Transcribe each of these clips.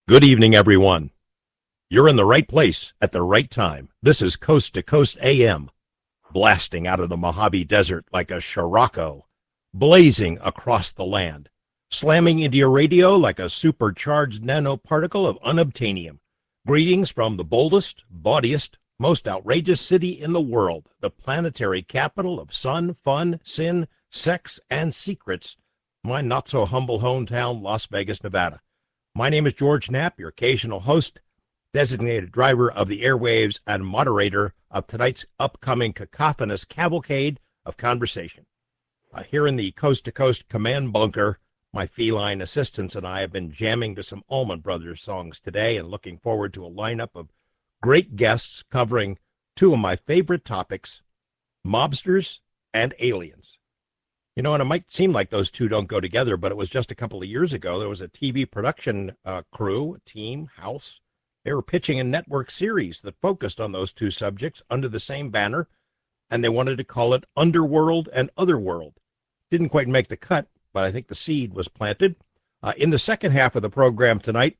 Good evening, everyone. You're in the right place at the right time. This is Coast to Coast AM, blasting out of the Mojave Desert like a Scirocco, blazing across the land, slamming into your radio like a supercharged nanoparticle of unobtainium. Greetings from the boldest, bawdiest, most outrageous city in the world, the planetary capital of sun, fun, sin, sex, and secrets, my not-so-humble hometown, Las Vegas, Nevada. My name is George Knapp, your occasional host, designated driver of the airwaves, and moderator of tonight's upcoming cacophonous cavalcade of conversation. Here in the Coast to Coast command bunker, my feline assistants and I have been jamming to some Allman Brothers songs today and looking forward to a lineup of great guests covering two of my favorite topics, mobsters and aliens. You know, and it might seem like those two don't go together, but it was just a couple of years ago. There was a TV production crew, team, house. They were pitching a network series that focused on those two subjects under the same banner, and they wanted to call it Underworld and Otherworld. Didn't quite make the cut, but I think the seed was planted. In the second half of the program tonight,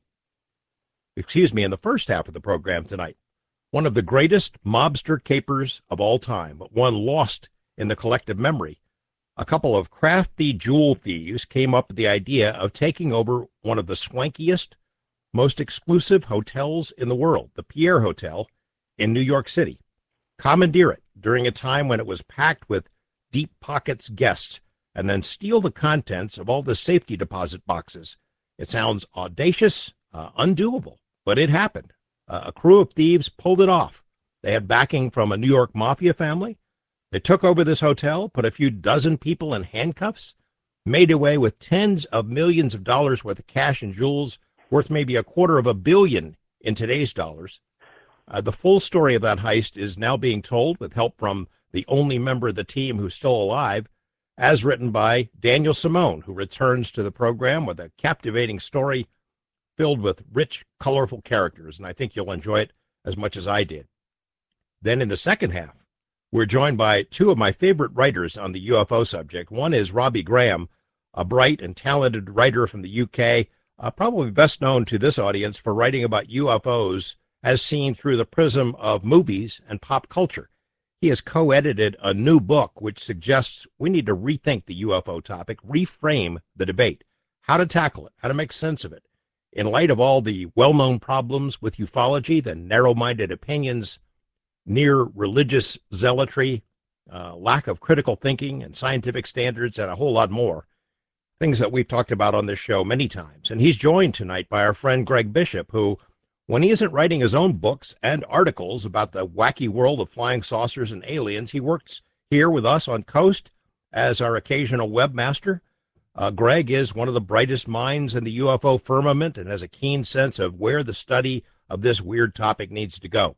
in the first half of the program tonight, one of the greatest mobster capers of all time, but one lost in the collective memory. A couple of crafty jewel thieves came up with the idea of taking over one of the swankiest, most exclusive hotels in the world, the Pierre Hotel in New York City. Commandeer it during a time when it was packed with deep pockets guests, and then steal the contents of all the safety deposit boxes. It sounds audacious, undoable, but it happened. A crew of thieves pulled it off. They had backing from a New York mafia family. They took over this hotel, put a few dozen people in handcuffs, made away with tens of millions of dollars worth of cash and jewels, worth maybe $250 million in today's dollars. The full story of that heist is now being told with help from the only member of the team who's still alive, as written by Daniel Simone, who returns to the program with a captivating story filled with rich, colorful characters, and I think you'll enjoy it as much as I did. Then in the second half, we're joined by two of my favorite writers on the UFO subject. One is Robbie Graham, a bright and talented writer from the UK, probably best known to this audience for writing about UFOs as seen through the prism of movies and pop culture. He has co-edited a new book which suggests we need to rethink the UFO topic, reframe the debate, how to tackle it, how to make sense of it. In light of all the well-known problems with ufology, the narrow-minded opinions, near religious zealotry, lack of critical thinking and scientific standards, and a whole lot more, things that we've talked about on this show many times. And he's joined tonight by our friend Greg Bishop, who, when he isn't writing his own books and articles about the wacky world of flying saucers and aliens, he works here with us on Coast as our occasional webmaster. Greg is one of the brightest minds in the UFO firmament and has a keen sense of where the study of this weird topic needs to go.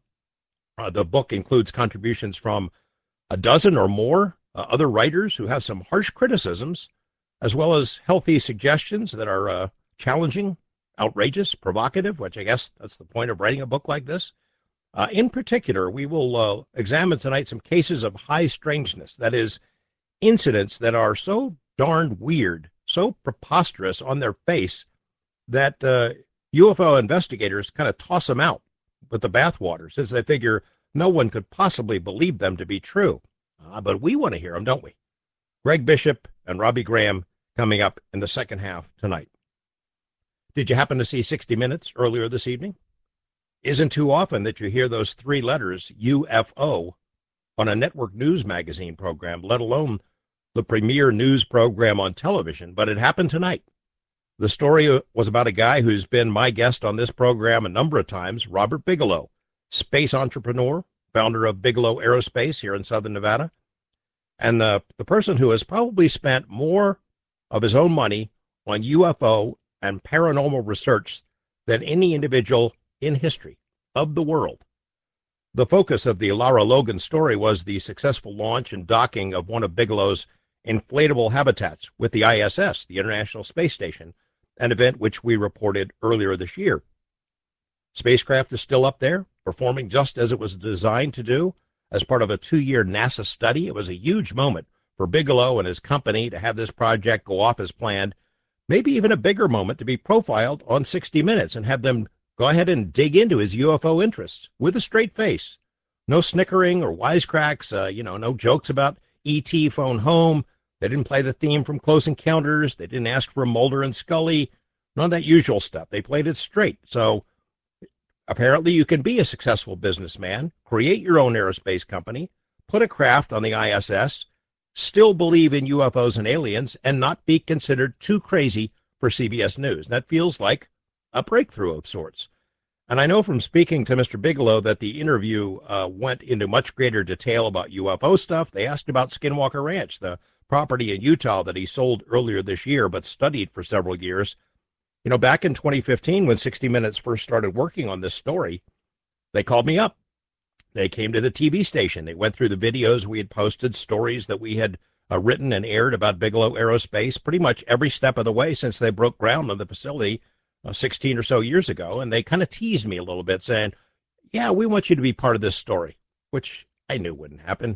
The book includes contributions from a dozen or more other writers who have some harsh criticisms, as well as healthy suggestions that are challenging, outrageous, provocative, which I guess that's the point of writing a book like this. In particular, we will examine tonight some cases of high strangeness, that is, incidents that are so darned weird, so preposterous on their face, that UFO investigators kind of toss them out with the bathwater, since they figure no one could possibly believe them to be true. But we want to hear them, don't we? Greg Bishop and Robbie Graham coming up in the second half tonight. Did you happen to see 60 Minutes earlier this evening? Isn't too often that you hear those three letters, UFO, on a network news magazine program, let alone the premier news program on television, but it happened tonight. The story was about a guy who's been my guest on this program a number of times, Robert Bigelow, space entrepreneur, founder of Bigelow Aerospace here in Southern Nevada, and the person who has probably spent more of his own money on UFO and paranormal research than any individual in history of the world. The focus of the Lara Logan story was the successful launch and docking of one of Bigelow's inflatable habitats with the ISS, the International Space Station, an event which we reported earlier this year. Spacecraft is still up there, performing just as it was designed to do as part of a 2-year NASA study. It was a huge moment for Bigelow and his company to have this project go off as planned, maybe even a bigger moment to be profiled on 60 Minutes and have them go ahead and dig into his UFO interests with a straight face. No snickering or wisecracks, no jokes about E.T. phone home. They didn't play the theme from Close Encounters. They didn't ask for Mulder and Scully. None of that usual stuff. They played it straight. So apparently you can be a successful businessman, create your own aerospace company, put a craft on the ISS, still believe in UFOs and aliens, and not be considered too crazy for CBS News. That feels like a breakthrough of sorts. And I know from speaking to Mr. Bigelow that the interview went into much greater detail about UFO stuff. They asked about Skinwalker Ranch, the property in Utah that he sold earlier this year but studied for several years. Back in 2015, when 60 Minutes first started working on this story, they called me up. They came to the TV station. They went through the videos we had posted, stories that we had written and aired about Bigelow Aerospace, pretty much every step of the way since they broke ground on the facility 16 or so years ago. And they kind of teased me a little bit, saying, yeah, we want you to be part of this story, which I knew wouldn't happen.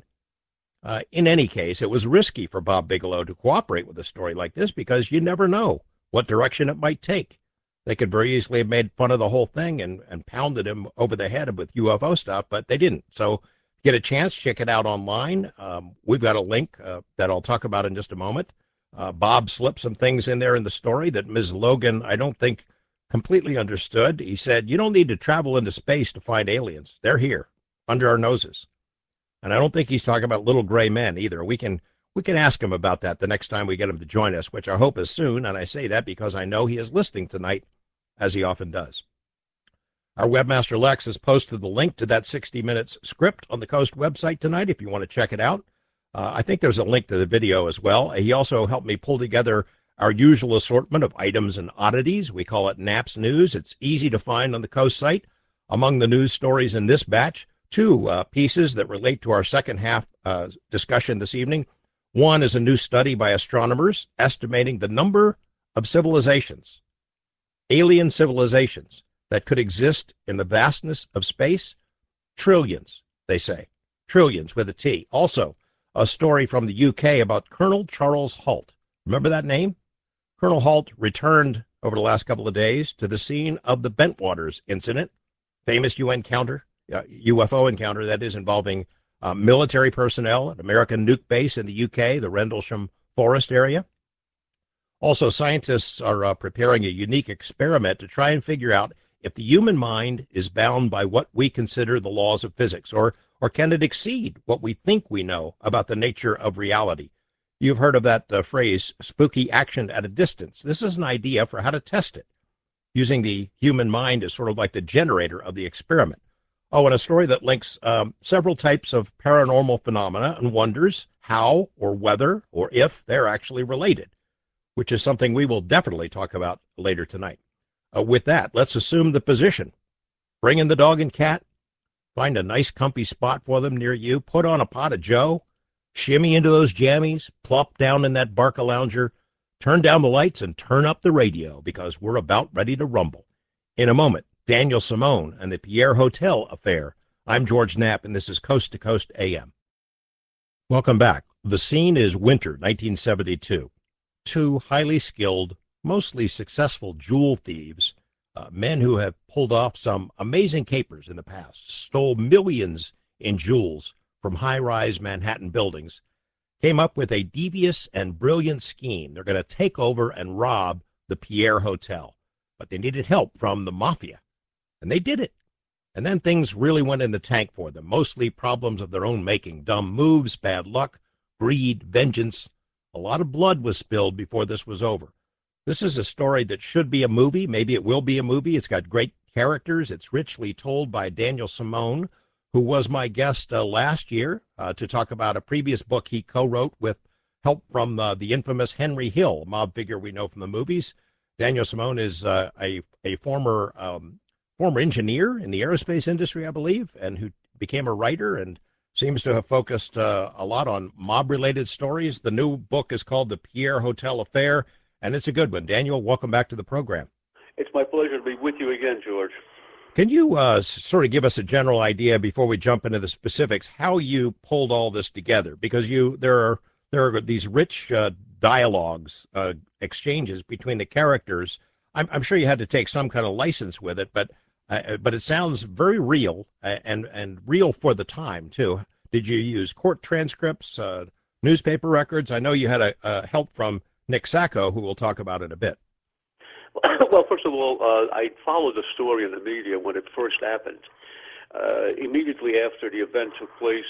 In any case, it was risky for Bob Bigelow to cooperate with a story like this because you never know what direction it might take. They could very easily have made fun of the whole thing and pounded him over the head with UFO stuff, but they didn't. So get a chance, check it out online. We've got a link that I'll talk about in just a moment. Bob slipped some things in there in the story that Ms. Logan, I don't think, completely understood. He said, you don't need to travel into space to find aliens. They're here, under our noses. And I don't think he's talking about little gray men either. We can ask him about that the next time we get him to join us, which I hope is soon. And I say that because I know he is listening tonight, as he often does. Our webmaster Lex has posted the link to that 60 Minutes script on the Coast website tonight if you want to check it out. I think there's a link to the video as well. He also helped me pull together our usual assortment of items and oddities. We call it Naps News. It's easy to find on the Coast site. Among the news stories in this batch, two pieces that relate to our second half discussion this evening. One is a new study by astronomers estimating the number of civilizations, alien civilizations, that could exist in the vastness of space. Trillions, they say. Trillions with a T. Also, a story from the UK about Colonel Charles Halt. Remember that name? Colonel Halt returned over the last couple of days to the scene of the Bentwaters incident, famous UFO encounter that is involving military personnel at American nuke base in the UK, the Rendlesham Forest area. Also, scientists are preparing a unique experiment to try and figure out if the human mind is bound by what we consider the laws of physics, or can it exceed what we think we know about the nature of reality. You've heard of that phrase, spooky action at a distance. This is an idea for how to test it, using the human mind as sort of like the generator of the experiment. Oh, and a story that links several types of paranormal phenomena and wonders how or whether or if they're actually related, which is something we will definitely talk about later tonight. With that, let's assume the position. Bring in the dog and cat, find a nice comfy spot for them near you, put on a pot of joe, shimmy into those jammies, plop down in that Barca-lounger, turn down the lights and turn up the radio because we're about ready to rumble. In a moment, Daniel Simone and the Pierre Hotel affair. I'm George Knapp, and this is Coast to Coast AM. Welcome back. The scene is winter 1972. Two highly skilled, mostly successful jewel thieves, men who have pulled off some amazing capers in the past, stole millions in jewels from high-rise Manhattan buildings, came up with a devious and brilliant scheme. They're going to take over and rob the Pierre Hotel, but they needed help from the mafia, and they did it. And then things really went in the tank for them, mostly problems of their own making, dumb moves, bad luck, greed, vengeance. A lot of blood was spilled before this was over. This is a story that should be a movie. Maybe it will be a movie. It's got great characters. It's richly told by Daniel Simone, who was my guest last year to talk about a previous book he co-wrote with help from the infamous Henry Hill, a mob figure we know from the movies. Daniel Simone is a former engineer in the aerospace industry, I believe, and who became a writer and seems to have focused a lot on mob-related stories. The new book is called The Pierre Hotel Affair, and it's a good one. Daniel, welcome back to the program. It's my pleasure to be with you again, George. Can you sort of give us a general idea before we jump into the specifics how you pulled all this together? Because there are these rich dialogues, exchanges between the characters. I'm sure you had to take some kind of license with it, but it sounds very real and real for the time too. Did you use court transcripts, newspaper records? I know you had a help from Nick Sacco, who we'll talk about in a bit. Well, first of all, I followed the story in the media when it first happened. Immediately after the event took place,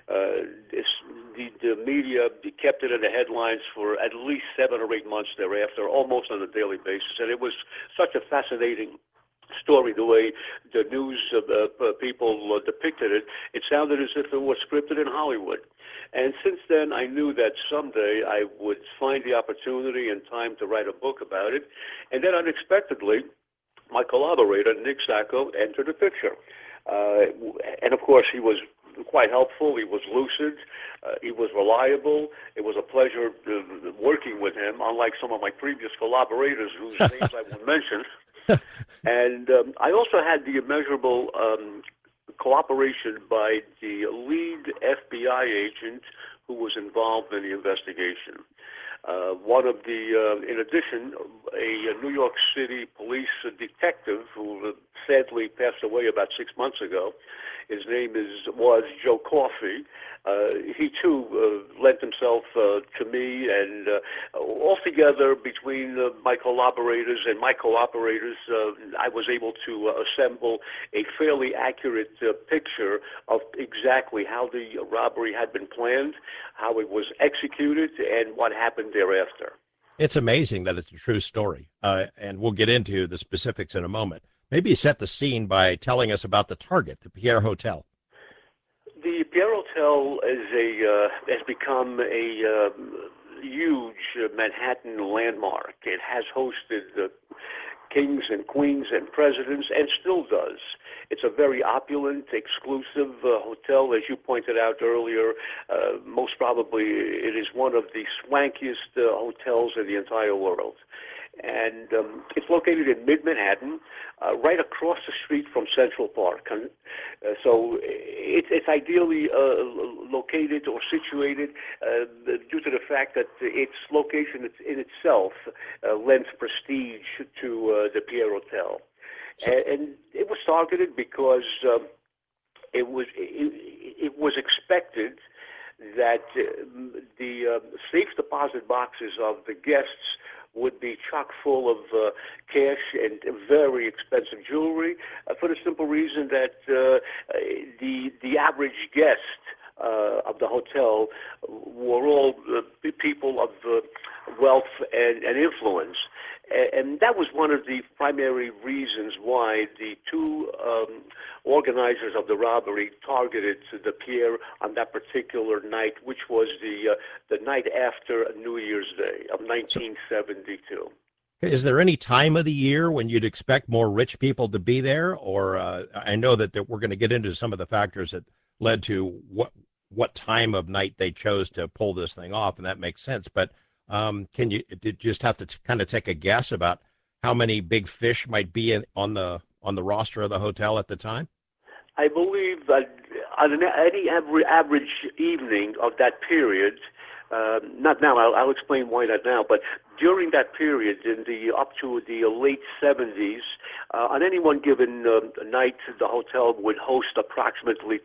the media kept it in the headlines for at least 7 or 8 months thereafter, almost on a daily basis. And it was such a fascinating story, the way the news people depicted it. It sounded as if it was scripted in Hollywood. And since then, I knew that someday I would find the opportunity and time to write a book about it. And then unexpectedly, my collaborator, Nick Sacco, entered the picture. And of course, he was quite helpful. He was lucid. He was reliable. It was a pleasure working with him, unlike some of my previous collaborators whose names I won't mention. And I also had the immeasurable cooperation by the lead FBI agent who was involved in the investigation. In addition, a New York City police detective who sadly passed away about 6 months ago. His name was Joe Coffey. He too lent himself to me, and altogether between my collaborators and my cooperators, I was able to assemble a fairly accurate picture of exactly how the robbery had been planned, how it was executed, and what happened thereafter. It's amazing that it's a true story, and we'll get into the specifics in a moment. Maybe set the scene by telling us about the target, the Pierre Hotel. The Pierre Hotel has become a huge Manhattan landmark. It has hosted kings and queens and presidents, and still does. It's a very opulent, exclusive hotel, as you pointed out earlier. Most probably, it is one of the swankiest hotels in the entire world. And it's located in mid-Manhattan, right across the street from Central Park. So it's ideally located or situated due to the fact that its location in itself lends prestige to the Pierre Hotel. And it was targeted because it was expected that the safe deposit boxes of the guests would be chock full of cash and very expensive jewelry, for the simple reason that the average guest of the hotel were all people of wealth and influence. And that was one of the primary reasons why the two organizers of the robbery targeted the Pierre on that particular night, which was the night after New Year's Day of 1972. Is there any time of the year when you'd expect more rich people to be there? Or I know that we're going to get into some of the factors that led to what time of night they chose to pull this thing off, and that makes sense. But did you just have to kind of take a guess about how many big fish might be on the roster of the hotel at the time? I believe that on any average evening of that period, not now, I'll explain why not now, but during that period, up to the late 70s, on any one given night, the hotel would host approximately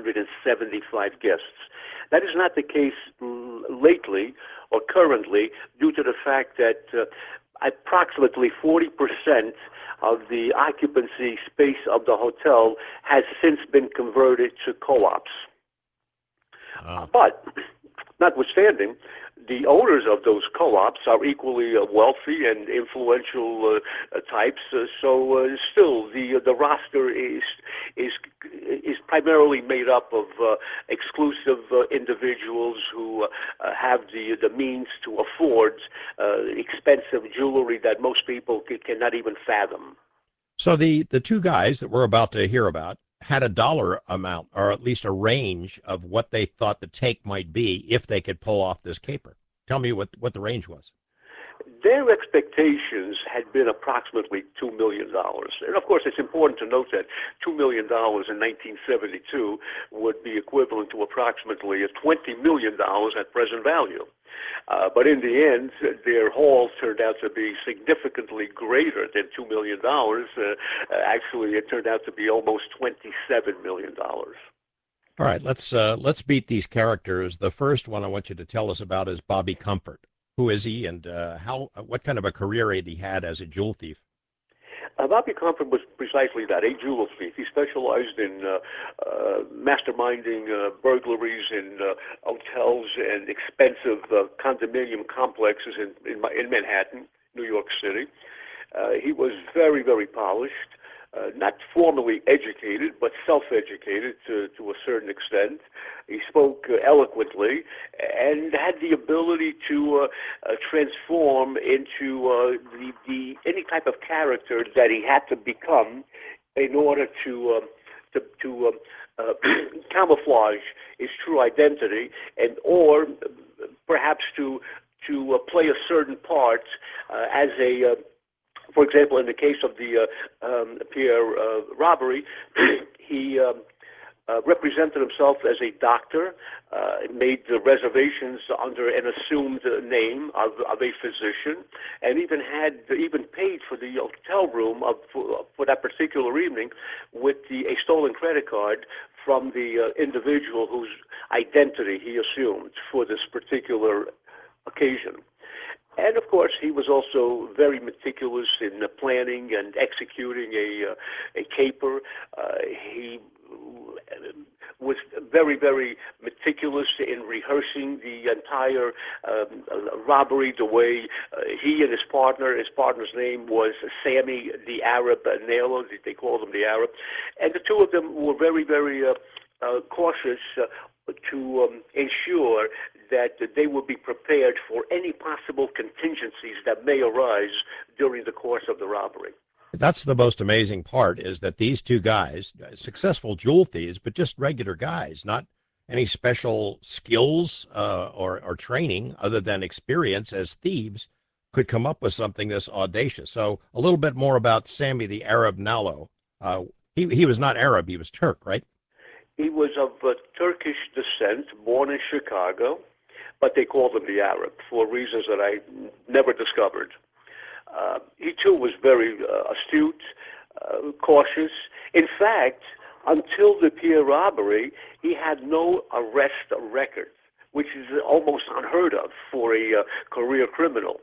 375 guests. That is not the case lately or currently, due to the fact that approximately 40% of the occupancy space of the hotel has since been converted to co-ops. But notwithstanding, the owners of those co-ops are equally wealthy and influential types. So still, the roster is primarily made up of exclusive individuals who have the means to afford expensive jewelry that most people cannot even fathom. So the two guys that we're about to hear about had a dollar amount, or at least a range of what they thought the take might be if they could pull off this caper. Tell me what the range was. Their expectations had been approximately $2 million. And of course, it's important to note that $2 million in 1972 would be equivalent to approximately $20 million at present value. But in the end, their haul turned out to be significantly greater than $2 million. Actually, it turned out to be almost $27 million. All right, let's beat these characters. The first one I want you to tell us about is Bobby Comfort. Who is he, and what kind of a career had he had as a jewel thief? Bobby Comfort was precisely that, a jewel thief. He specialized in masterminding burglaries in hotels and expensive condominium complexes in Manhattan, New York City. He was very, very polished. Not formally educated, but self-educated to a certain extent. He spoke eloquently and had the ability to transform into any type of character that he had to become in order to camouflage his true identity, and or perhaps to play a certain part as a for example, in the case of the Pierre robbery, he represented himself as a doctor, made the reservations under an assumed name of a physician, and even paid for the hotel room for that particular evening with a stolen credit card from the individual whose identity he assumed for this particular occasion. And of course, he was also very meticulous in planning and executing a caper. He was very, very meticulous in rehearsing the entire robbery, the way he and his partner's name was Sammy the Arab Naylor, they called him the Arab, and the two of them were very, very cautious to ensure that they would be prepared for any possible contingencies that may arise during the course of the robbery. That's the most amazing part, is that these two guys, successful jewel thieves, but just regular guys, not any special skills or training other than experience as thieves, could come up with something this audacious. So a little bit more about Sammy the Arab Naylor. He was not Arab, he was Turk, right? He was of Turkish descent, born in Chicago, but they called him the Arab for reasons that I never discovered. He too was very astute, cautious. In fact, until the Pierre robbery, he had no arrest record, which is almost unheard of for a career criminal.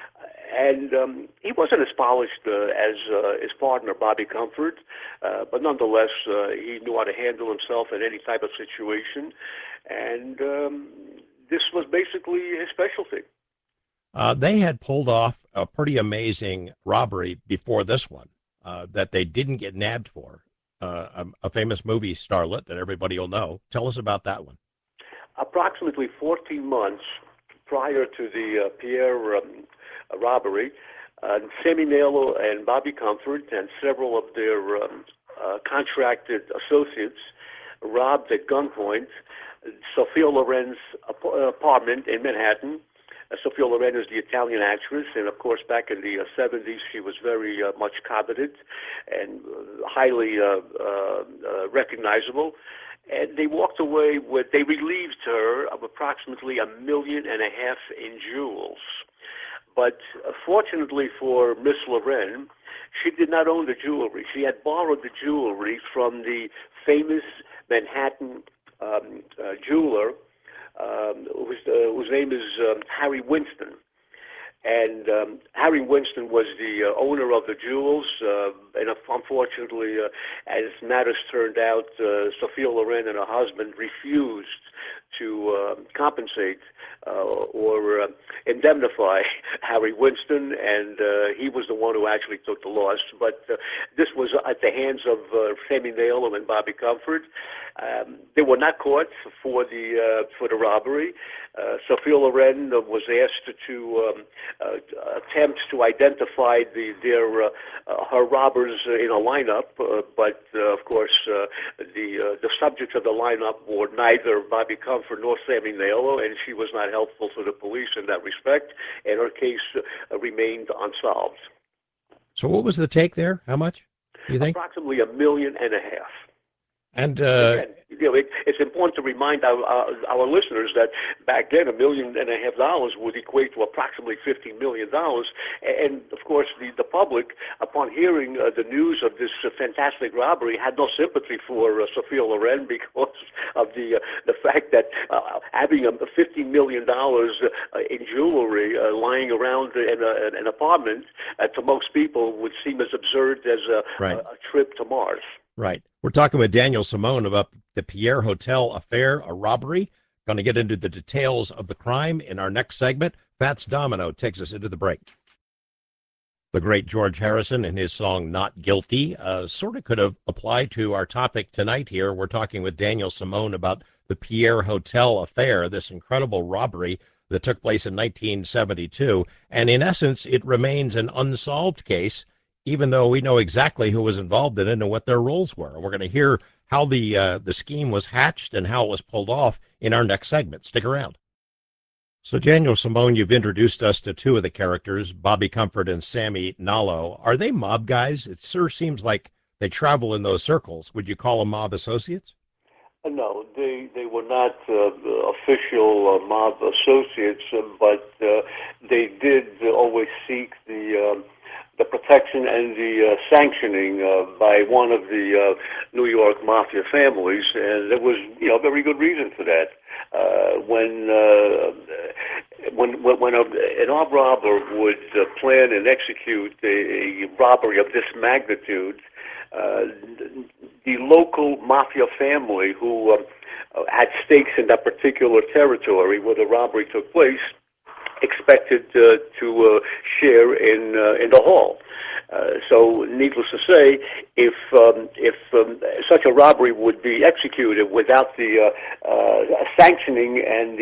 And he wasn't as polished as his partner, Bobby Comfort, but nonetheless, he knew how to handle himself in any type of situation. And this was basically his specialty. They had pulled off a pretty amazing robbery before this one that they didn't get nabbed for. A famous movie starlet that everybody will know. Tell us about that one. Approximately 14 months prior to the Pierre robbery, Sammy Naylor and Bobby Comfort and several of their contracted associates robbed at gunpoint Sophia Loren's apartment in Manhattan. Sophia Loren is the Italian actress, and of course back in the 70s she was very much coveted and highly recognizable. And they walked away they relieved her of approximately $1.5 million in jewels. But fortunately for Miss Loren, she did not own the jewelry. She had borrowed the jewelry from the famous Manhattan jeweler, whose name is Harry Winston. And Harry Winston was the owner of the jewels, and unfortunately, as matters turned out, Sophia Loren and her husband refused to compensate or indemnify Harry Winston, and he was the one who actually took the loss. But this was at the hands of Sammy Naylor and Bobby Comfort. They were not caught for the robbery. Sophia Loren was asked to attempt to identify her robbers in a lineup, but of course the subjects of the lineup were neither Bobby Comfort nor Sammy Naylor, and she was not helpful to the police in that respect, and her case remained unsolved. So what was the take there? How much, do you think? Approximately $1.5 million. And Again, it's important to remind our listeners that back then $1.5 million would equate to approximately $15 million, and of course the public, upon hearing the news of this fantastic robbery, had no sympathy for Sophia Loren because of the fact that having $15 million in jewelry lying around in an apartment to most people would seem as absurd as a trip to Mars. Right. We're talking with Daniel Simone about the Pierre Hotel affair, a robbery. Going to get into the details of the crime in our next segment. Fats Domino takes us into the break. The great George Harrison and his song Not Guilty sort of could have applied to our topic tonight here. We're talking with Daniel Simone about the Pierre Hotel affair, this incredible robbery that took place in 1972. And in essence, it remains an unsolved case, even though we know exactly who was involved in it and what their roles were. We're going to hear how the scheme was hatched and how it was pulled off in our next segment. Stick around. So, Daniel Simone, you've introduced us to two of the characters, Bobby Comfort and Sammy Nallo. Are they mob guys? It sure seems like they travel in those circles. Would you call them mob associates? No, they were not official mob associates, but they did always seek the protection and the sanctioning by one of the New York mafia families, and there was, a very good reason for that. When an armed robber would plan and execute a robbery of this magnitude, the local mafia family who had stakes in that particular territory where the robbery took place expected to share in the haul. So, needless to say, if such a robbery would be executed without the sanctioning and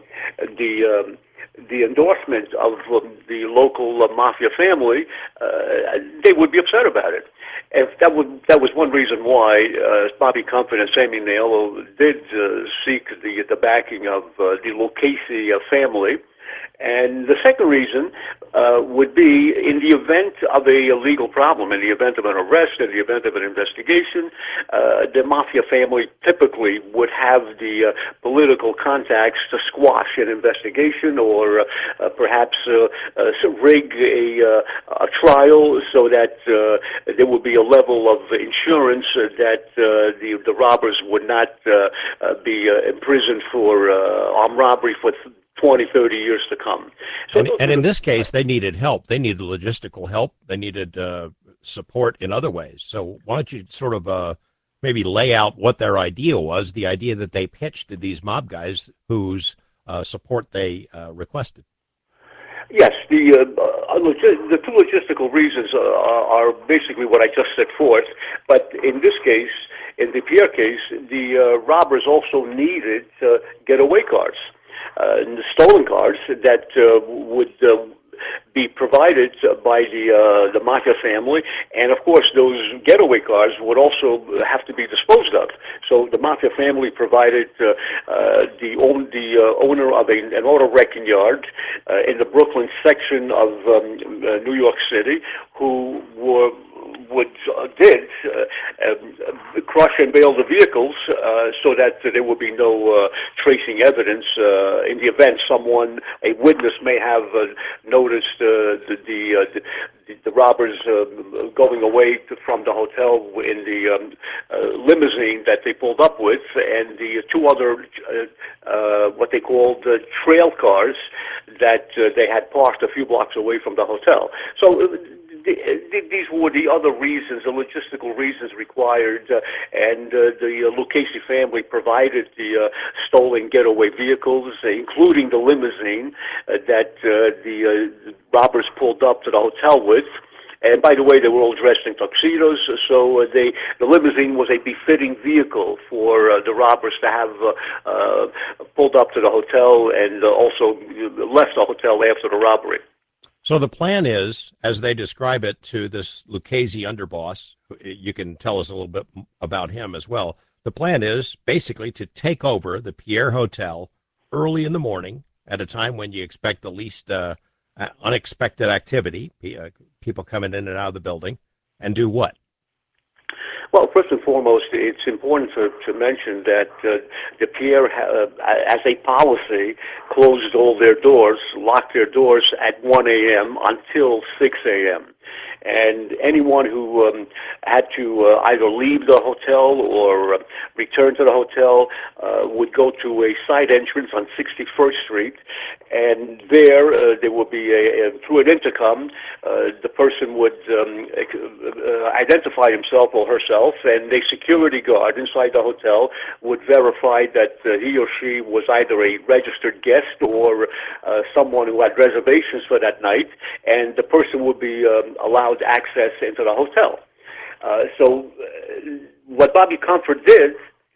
the endorsement of the local mafia family, they would be upset about it. And that was one reason why Bobby Comfort and Sammy Nallo did seek the backing of the Lucchese family. And the second reason would be in the event of a legal problem, in the event of an arrest, in the event of an investigation, the mafia family typically would have the political contacts to squash an investigation or perhaps rig a trial so that there would be a level of insurance that the robbers would not be imprisoned for armed robbery for 20, 30 years to come. So and in this case, they needed help. They needed logistical help. They needed support in other ways. So why don't you sort of maybe lay out what their idea was, the idea that they pitched to these mob guys whose support they requested? Yes, the two logistical reasons are basically what I just set forth. But in this case, in the Pierre case, the robbers also needed getaway cars. The stolen cars that would be provided by the mafia family, and of course those getaway cars would also have to be disposed of. So the mafia family provided the owner of an auto wrecking yard in the Brooklyn section of New York City, who did crush and bail the vehicles so that there would be no tracing evidence in the event a witness may have noticed the robbers going away from the hotel in the limousine that they pulled up with, and the two other what they called trail cars that they had parked a few blocks away from the hotel. So these were the other reasons, the logistical reasons required, and the Lucchese family provided the stolen getaway vehicles, including the limousine that the robbers pulled up to the hotel with. And by the way, they were all dressed in tuxedos, so the limousine was a befitting vehicle for the robbers to have pulled up to the hotel and also left the hotel after the robbery. So the plan is, as they describe it to this Lucchese underboss, you can tell us a little bit about him as well. The plan is basically to take over the Pierre Hotel early in the morning at a time when you expect the least unexpected activity, people coming in and out of the building, and do what? Well, first and foremost, it's important to mention that the Pierre, as a policy, closed all their doors, locked their doors at 1 a.m. until 6 a.m. And anyone who had to either leave the hotel or return to the hotel would go to a side entrance on 61st Street, and there would be through an intercom, the person would identify himself or herself, and a security guard inside the hotel would verify that he or she was either a registered guest or someone who had reservations for that night, and the person would be allowed access into the hotel. So what Bobby Comfort did,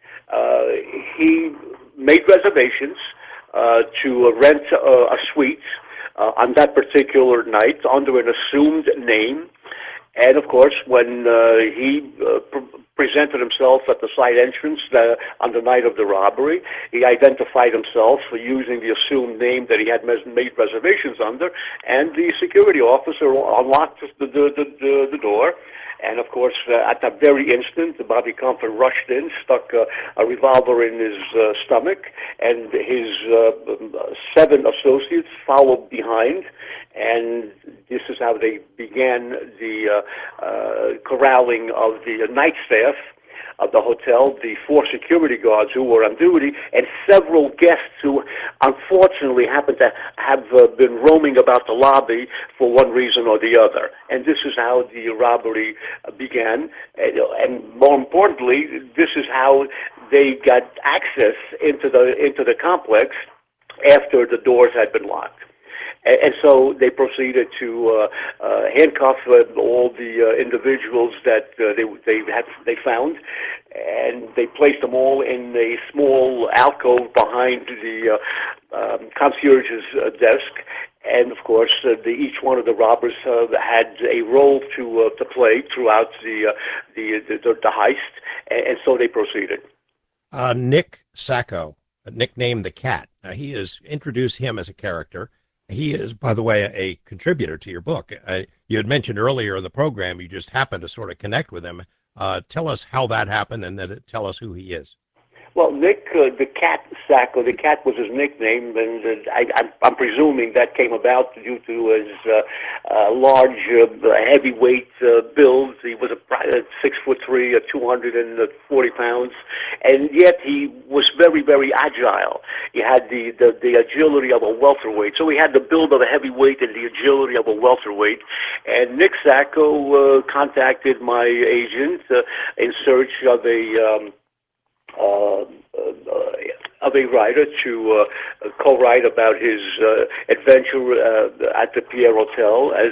he made reservations to rent a suite on that particular night under an assumed name. And of course, when he presented himself at the side entrance on the night of the robbery, he identified himself using the assumed name that he had made reservations under, and the security officer unlocked the door. And of course, at that very instant, Bobby Comfort rushed in, stuck a revolver in his stomach, and his 7 associates followed behind. And this is how they began the corralling of the night staff of the hotel, the 4 security guards who were on duty, and several guests who unfortunately happened to have been roaming about the lobby for one reason or the other. And this is how the robbery began. And more importantly, this is how they got access into the complex after the doors had been locked. And so they proceeded to handcuff all the individuals that they found, and they placed them all in a small alcove behind the concierge's desk. And of course, each one of the robbers had a role to play throughout the heist, and so they proceeded. Nick Sacco, nicknamed the Cat. Now, he is introduce him as a character. He is, by the way, a contributor to your book. You had mentioned earlier in the program you just happened to sort of connect with him. Tell us how that happened, and then tell us who he is. Well, Nick, the Cat Sacco, the Cat was his nickname, and I'm presuming that came about due to his large, heavyweight build. He was 6'3", 240 pounds, and yet he was very, very agile. He had the agility of a welterweight. So he had the build of a heavyweight and the agility of a welterweight. And Nick Sacco contacted my agent in search of a writer to co-write about his adventure at the Pierre Hotel as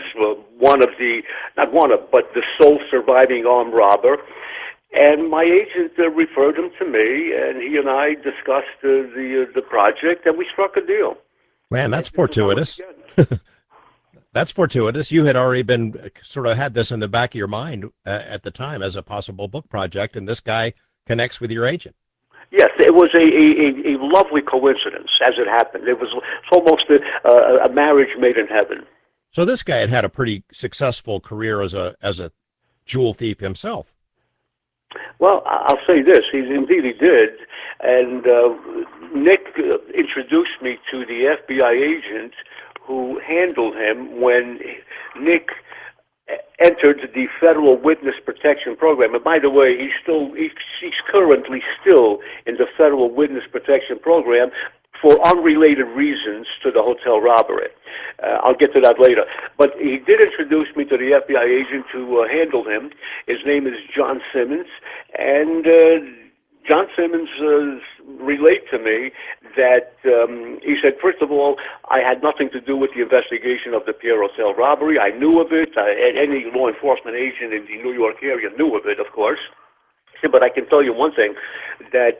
but the sole surviving armed robber. And my agent referred him to me, and he and I discussed the project, and we struck a deal. Man, that's fortuitous. That's fortuitous. You had already been sort of had this in the back of your mind at the time as a possible book project, and this guy connects with your agent. Yes, it was a lovely coincidence, as it happened. It was almost a marriage made in heaven. So this guy had a pretty successful career as a jewel thief himself. Well, I'll say this: he did, and Nick introduced me to the FBI agent who handled him when Nick entered the Federal Witness Protection Program. And by the way, he's currently still in the Federal Witness Protection Program for unrelated reasons to the hotel robbery. I'll get to that later. But he did introduce me to the FBI agent who handled him. His name is John Simmons, and John Simmons relayed to me that he said, first of all, I had nothing to do with the investigation of the Pierre Hotel robbery. I knew of it. Any law enforcement agent in the New York area knew of it, of course. He said, but I can tell you one thing, that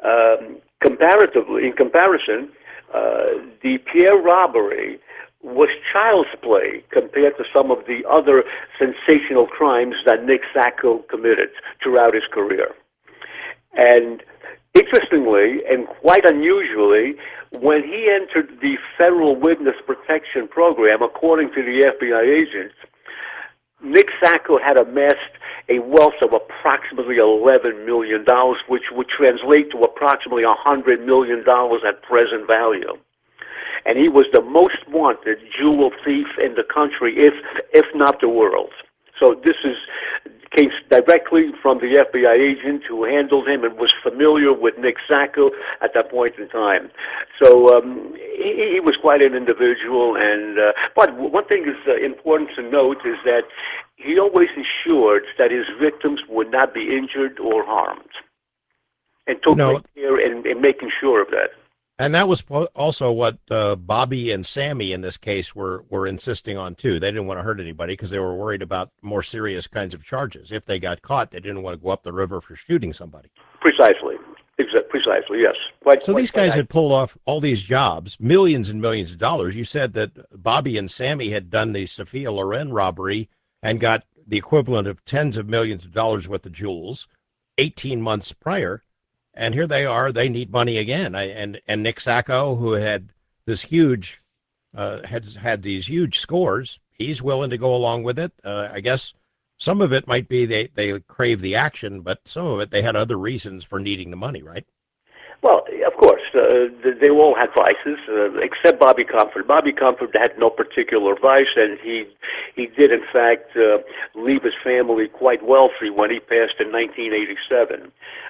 in comparison, the Pierre robbery was child's play compared to some of the other sensational crimes that Nick Sacco committed throughout his career. And interestingly, and quite unusually, when he entered the Federal Witness Protection Program, according to the FBI agent, Nick Sacco had amassed a wealth of approximately $11 million, which would translate to approximately $100 million at present value. And he was the most wanted jewel thief in the country, if not the world. So this came directly from the FBI agent who handled him and was familiar with Nick Sacco at that point in time. So he was quite an individual. But one thing is important to note is that he always ensured that his victims would not be injured or harmed, and took great care in making sure of that. And that was also what Bobby and Sammy in this case were insisting on, too. They didn't want to hurt anybody because they were worried about more serious kinds of charges. If they got caught, they didn't want to go up the river for shooting somebody. Precisely. Precisely, yes. So these guys had pulled off all these jobs, millions and millions of dollars. You said that Bobby and Sammy had done the Sophia Loren robbery and got the equivalent of tens of millions of dollars worth of jewels 18 months prior. And here they are, they need money again. And Nick Sacco, who had this huge, had these huge scores, he's willing to go along with it. I guess some of it might be they crave the action, but some of it they had other reasons for needing the money, right? Well, of course, they all had vices, except Bobby Comfort. Bobby Comfort had no particular vice, and he did, in fact, leave his family quite wealthy when he passed in 1987.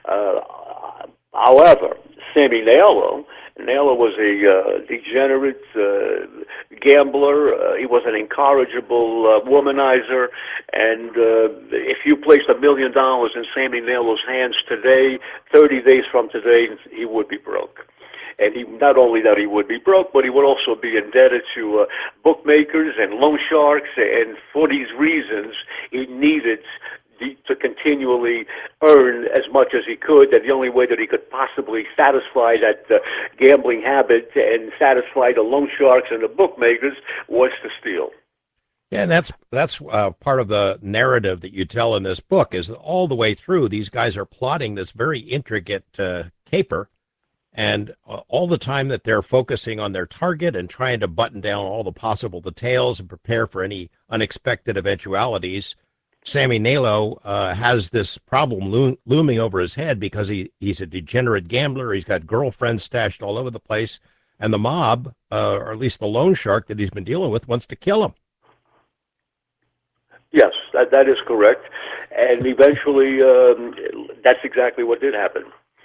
However, Sammy Nailo was a degenerate gambler. He was an incorrigible womanizer, and if you placed $1 million in Sammy Nailo's hands today, 30 days from today, he would be broke. And not only that he would be broke, but he would also be indebted to bookmakers and loan sharks, and for these reasons, he needed to continually earn as much as he could, that the only way that he could possibly satisfy that gambling habit and satisfy the loan sharks and the bookmakers was to steal. Yeah, and that's part of the narrative that you tell in this book, is that all the way through, these guys are plotting this very intricate caper, and all the time that they're focusing on their target and trying to button down all the possible details and prepare for any unexpected eventualities, Sammy Nailo has this problem looming over his head because he's a degenerate gambler. He's got girlfriends stashed all over the place, and the mob, or at least the loan shark that he's been dealing with, wants to kill him. Yes, that is correct, and eventually that's exactly what did happen.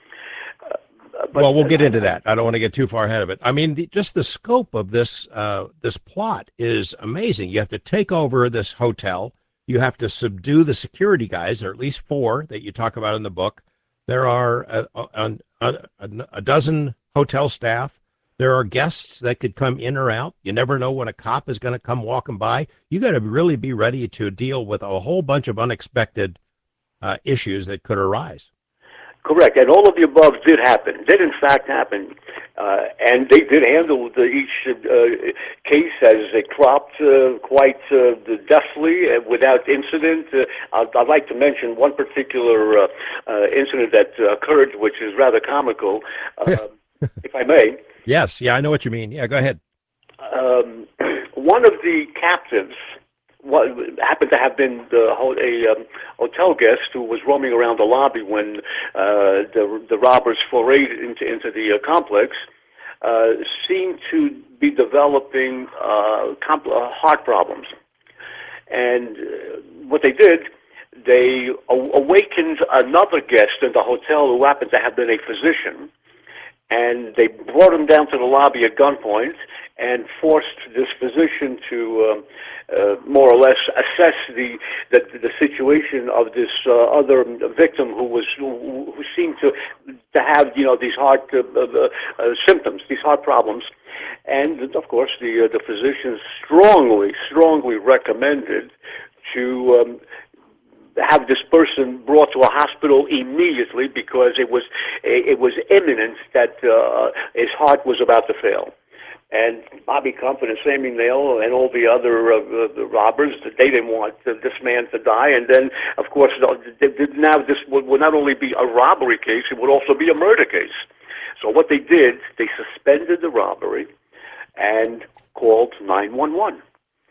Well, we'll get into that. I don't want to get too far ahead of it. I mean, just the scope of this plot is amazing. You have to take over this hotel. You have to subdue the security guys. There are at least 4 that you talk about in the book. There are a dozen hotel staff. There are guests that could come in or out. You never know when a cop is going to come walking by. You got to really be ready to deal with a whole bunch of unexpected issues that could arise. Correct, and all of the above did in fact happen, and they did handle each case as it cropped quite deftly, without incident. I'd like to mention one particular incident that occurred, which is rather comical, if I may. Yes, yeah, I know what you mean. Yeah, go ahead. One of the captives happened to have been a hotel guest who was roaming around the lobby when the robbers forayed into the complex, seemed to be developing heart problems. And what they did, they awakened another guest in the hotel who happened to have been a physician, and they brought him down to the lobby at gunpoint and forced this physician to more or less assess the situation of this other victim who seemed to have these heart symptoms, these heart problems, and of course the physician strongly recommended to have this person brought to a hospital immediately, because it was imminent that his heart was about to fail. And Bobby Comfort and Sammy Nailo and all the other the robbers, they didn't want this man to die. And then, of course, now this would not only be a robbery case, it would also be a murder case. So what they did, they suspended the robbery and called 911.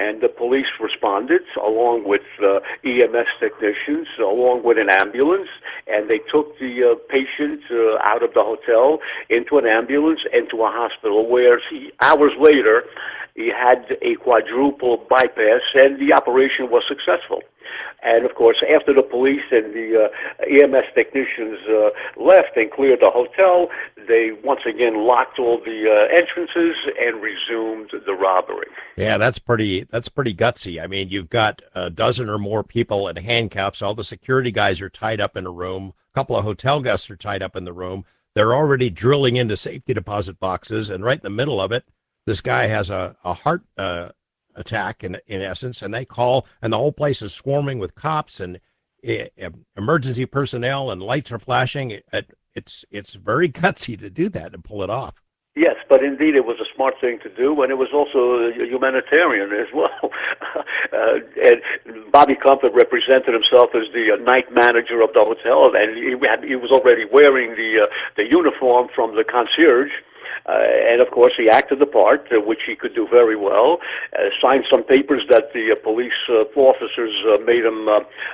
And the police responded along with EMS technicians, along with an ambulance, and they took the patient out of the hotel into an ambulance into a hospital where hours later he had a quadruple bypass and the operation was successful. And of course, after the police and the EMS technicians left and cleared the hotel, they once again locked all the entrances and resumed the robbery. Yeah, that's pretty gutsy. I mean, you've got a dozen or more people in handcuffs. All the security guys are tied up in a room. A couple of hotel guests are tied up in the room. They're already drilling into safety deposit boxes, and right in the middle of it, this guy has a heart attack in essence, and they call, and the whole place is swarming with cops and emergency personnel, and lights are flashing. It's very gutsy to do that and pull it off. Yes, but indeed it was a smart thing to do, and it was also humanitarian as well. And Bobby Comfort represented himself as the night manager of the hotel, and he was already wearing the uniform from the concierge. And of course, he acted the part, which he could do very well. Signed some papers that the police officers made him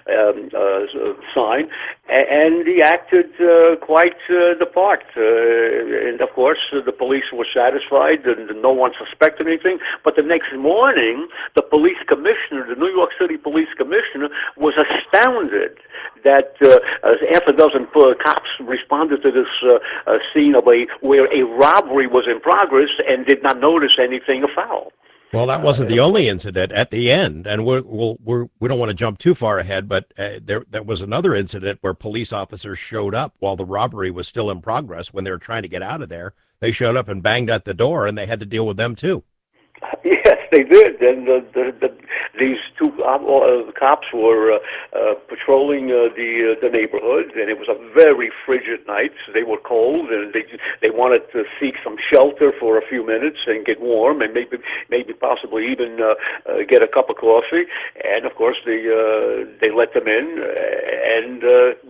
sign, and he acted quite the part. And of course, the police were satisfied, and no one suspected anything. But the next morning, the police commissioner, the New York City police commissioner, was astounded that half a dozen cops responded to this scene of where a robbery was in progress and did not notice anything afoul. Well, that wasn't the only incident at the end, and we don't want to jump too far ahead, but there was another incident where police officers showed up while the robbery was still in progress. When they were trying to get out of there, they showed up and banged at the door, and they had to deal with them too. Yes, they did, and these two cops were patrolling the neighborhood, and it was a very frigid night. They were cold, and they wanted to seek some shelter for a few minutes and get warm, and maybe possibly even get a cup of coffee. And of course, they let them in, and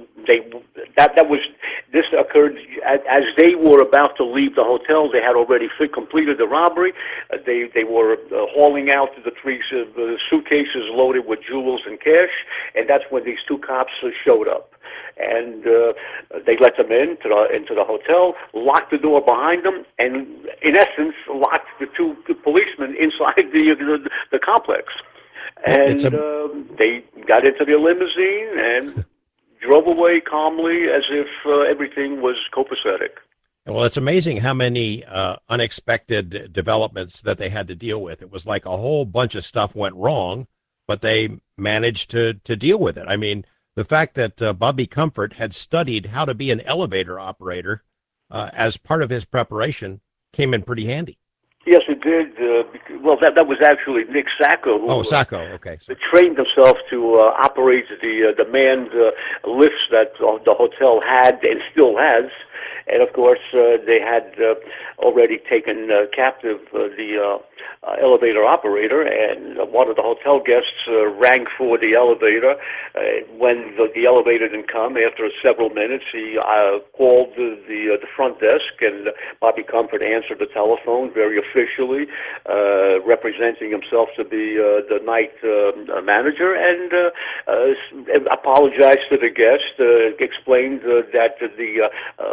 this occurred as they were about to leave the hotel. They had already completed the robbery. They were hauling out the three suitcases loaded with jewels and cash, and that's when these two cops showed up. And they let them into the hotel, locked the door behind them, and in essence locked the two policemen inside the complex. And they got into their limousine and drove away calmly as if everything was copacetic. Well, it's amazing how many unexpected developments that they had to deal with. It was like a whole bunch of stuff went wrong, but they managed to deal with it. I mean, the fact that Bobby Comfort had studied how to be an elevator operator as part of his preparation came in pretty handy. Yes, it did. Well, that was actually Nick Sacco. Who, Sacco, okay. Trained himself to operate the manned lifts that the hotel had and still has. And of course, they had already taken captive the elevator operator, and one of the hotel guests rang for the elevator. When the elevator didn't come, after several minutes, he called the front desk, and Bobby Comfort answered the telephone very officially, representing himself to be the night manager, and apologized to the guest, explained that the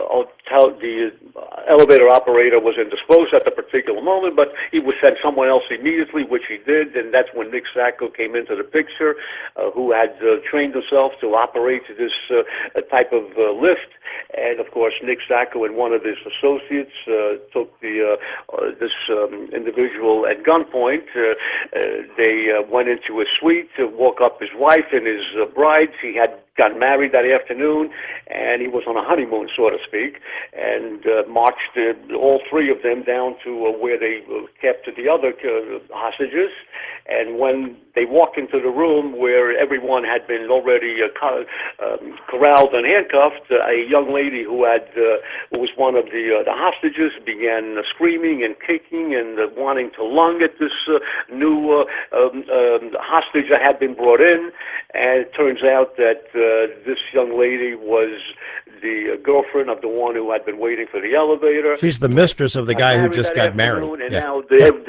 elevator operator was indisposed at the particular moment, but he would send someone else immediately, which he did, and that's when Nick Sacco came into the picture, who had trained himself to operate this type of lift. And of course, Nick Sacco and one of his associates took this individual at gunpoint. They went into his suite, woke up his wife and his bride. He had got married that afternoon, and he was on a honeymoon, so to speak, and marched all three of them down to where they kept the other hostages. And when they walked into the room where everyone had been already corralled and handcuffed, a young lady who was one of the hostages began screaming and kicking and wanting to lung at this new hostage that had been brought in. And it turns out that this young lady was the girlfriend of the one who had been waiting for the elevator. She's the mistress of the guy who just got married. And yeah. now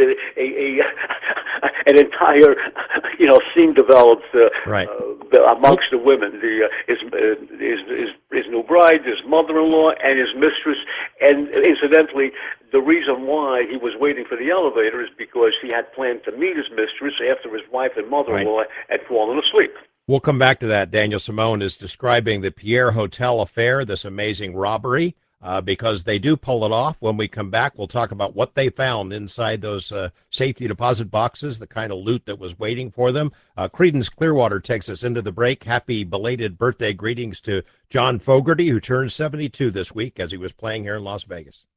an entire, scene develops Right. Amongst the women. His new bride, his mother-in-law, and his mistress. And incidentally, the reason why he was waiting for the elevator is because he had planned to meet his mistress after his wife and mother-in-law had fallen asleep. We'll come back to that. Daniel Simone is describing the Pierre Hotel affair, this amazing robbery, because they do pull it off. When we come back, we'll talk about what they found inside those safety deposit boxes, the kind of loot that was waiting for them. Creedence Clearwater takes us into the break. Happy belated birthday greetings to John Fogerty, who turned 72 this week as he was playing here in Las Vegas.